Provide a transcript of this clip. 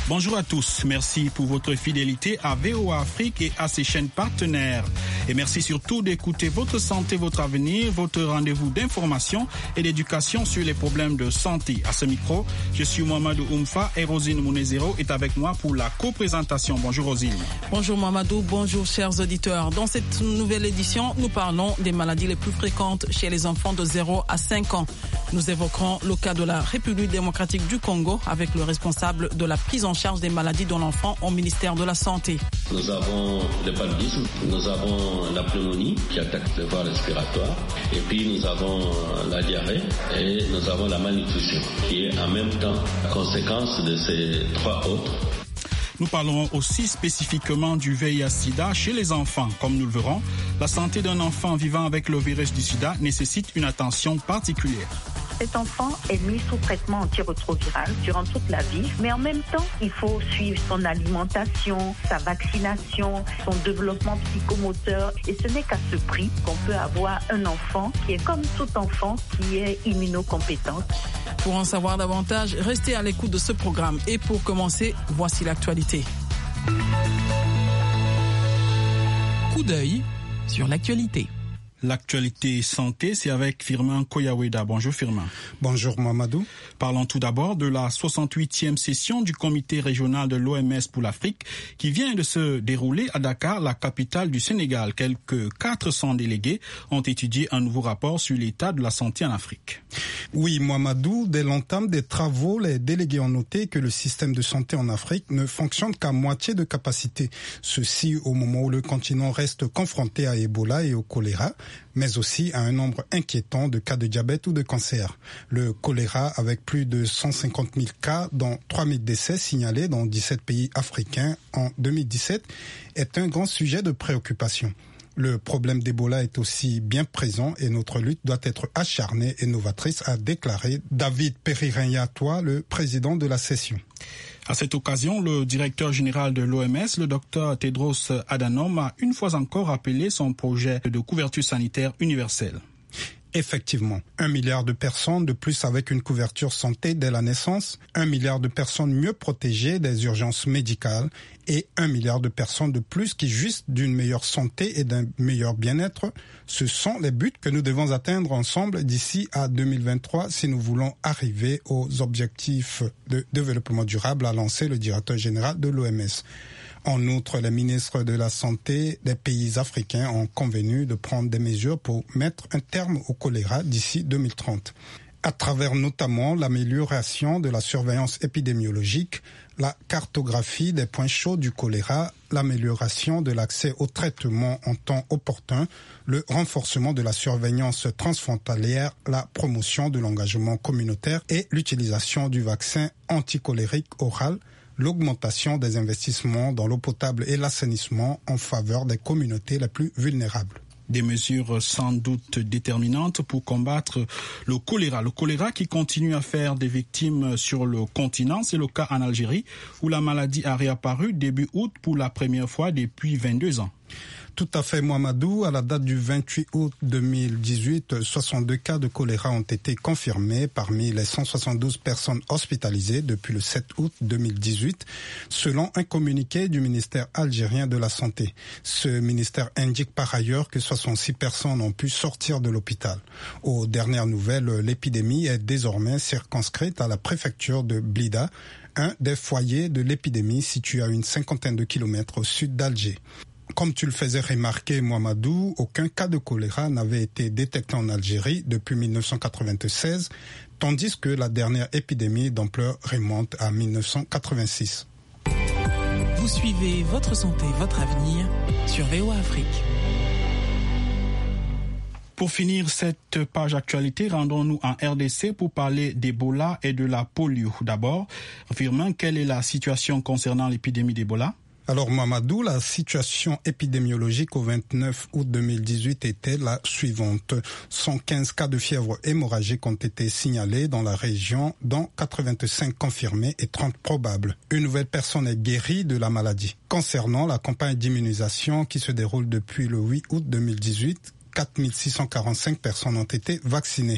Bonjour à tous, merci pour votre fidélité à VOA Afrique et à ses chaînes partenaires. Et merci surtout d'écouter Votre Santé, Votre Avenir, votre rendez-vous d'information et d'éducation sur les problèmes de santé. À ce micro, je suis Mohamedou Oumfa et Rosine Mounezero est avec moi pour la co-présentation. Bonjour Rosine. Bonjour Mohamedou, bonjour chers auditeurs. Dans cette nouvelle édition, nous parlons des maladies les plus fréquentes chez les enfants de 0 à 5 ans. Nous évoquerons le cas de la République démocratique du Congo avec le responsable de la prise en charge des maladies de l'enfant au ministère de la Santé. Nous avons le paludisme, nous avons la pneumonie qui attaque les voies respiratoires et puis nous avons la diarrhée et nous avons la malnutrition qui est en même temps la conséquence de ces trois autres. Nous parlerons aussi spécifiquement du VIH-Sida chez les enfants. Comme nous le verrons, la santé d'un enfant vivant avec le virus du sida nécessite une attention particulière. Cet enfant est mis sous traitement antirétroviral durant toute la vie, mais en même temps, il faut suivre son alimentation, sa vaccination, son développement psychomoteur. Et ce n'est qu'à ce prix qu'on peut avoir un enfant qui est comme tout enfant, qui est immunocompétent. Pour en savoir davantage, restez à l'écoute de ce programme. Et pour commencer, voici l'actualité. Coup d'œil sur l'actualité. L'actualité santé, c'est avec Firmin Koyaweda. Bonjour Firmin. Bonjour Mamadou. Parlons tout d'abord de la 68e session du comité régional de l'OMS pour l'Afrique qui vient de se dérouler à Dakar, la capitale du Sénégal. Quelques 400 délégués ont étudié un nouveau rapport sur l'état de la santé en Afrique. Oui, Mamadou, dès l'entame des travaux, les délégués ont noté que le système de santé en Afrique ne fonctionne qu'à moitié de capacité. Ceci au moment où le continent reste confronté à Ebola et au choléra, mais aussi à un nombre inquiétant de cas de diabète ou de cancer. Le choléra, avec plus de 150 000 cas, dont 3 000 décès signalés dans 17 pays africains en 2017, est un grand sujet de préoccupation. Le problème d'Ebola est aussi bien présent et notre lutte doit être acharnée et novatrice, a déclaré David Perirenyatoa, le président de la session. À cette occasion, le directeur général de l'OMS, le Dr Tedros Adhanom, a une fois encore rappelé son projet de couverture sanitaire universelle. Effectivement, 1 milliard de personnes de plus avec une couverture santé dès la naissance, 1 milliard de personnes mieux protégées des urgences médicales et 1 milliard de personnes de plus qui jouissent d'une meilleure santé et d'un meilleur bien-être. Ce sont les buts que nous devons atteindre ensemble d'ici à 2023 si nous voulons arriver aux objectifs de développement durable, a lancé le directeur général de l'OMS. En outre, les ministres de la Santé des pays africains ont convenu de prendre des mesures pour mettre un terme au choléra d'ici 2030. À travers notamment l'amélioration de la surveillance épidémiologique, la cartographie des points chauds du choléra, l'amélioration de l'accès au traitement en temps opportun, le renforcement de la surveillance transfrontalière, la promotion de l'engagement communautaire et l'utilisation du vaccin anticolérique oral, l'augmentation des investissements dans l'eau potable et l'assainissement en faveur des communautés les plus vulnérables. Des mesures sans doute déterminantes pour combattre le choléra. Le choléra qui continue à faire des victimes sur le continent. C'est le cas en Algérie où la maladie a réapparu début août pour la première fois depuis 22 ans. Tout à fait, Mohamedou. À la date du 28 août 2018, 62 cas de choléra ont été confirmés parmi les 172 personnes hospitalisées depuis le 7 août 2018, selon un communiqué du ministère algérien de la Santé. Ce ministère indique par ailleurs que 66 personnes ont pu sortir de l'hôpital. Aux dernières nouvelles, l'épidémie est désormais circonscrite à la préfecture de Blida, un des foyers de l'épidémie situé à une 50aine de kilomètres au sud d'Alger. Comme tu le faisais remarquer, Mohamedou, aucun cas de choléra n'avait été détecté en Algérie depuis 1996, tandis que la dernière épidémie d'ampleur remonte à 1986. Vous suivez Votre Santé, Votre Avenir sur VOA Afrique. Pour finir cette page actualité, rendons-nous en RDC pour parler d'Ebola et de la polio. D'abord, Firmin, quelle est la situation concernant l'épidémie d'Ebola ? Alors Mamadou, la situation épidémiologique au 29 août 2018 était la suivante. 115 cas de fièvre hémorragique ont été signalés dans la région, dont 85 confirmés et 30 probables. Une nouvelle personne est guérie de la maladie. Concernant la campagne d'immunisation qui se déroule depuis le 8 août 2018, 4 645 personnes ont été vaccinées.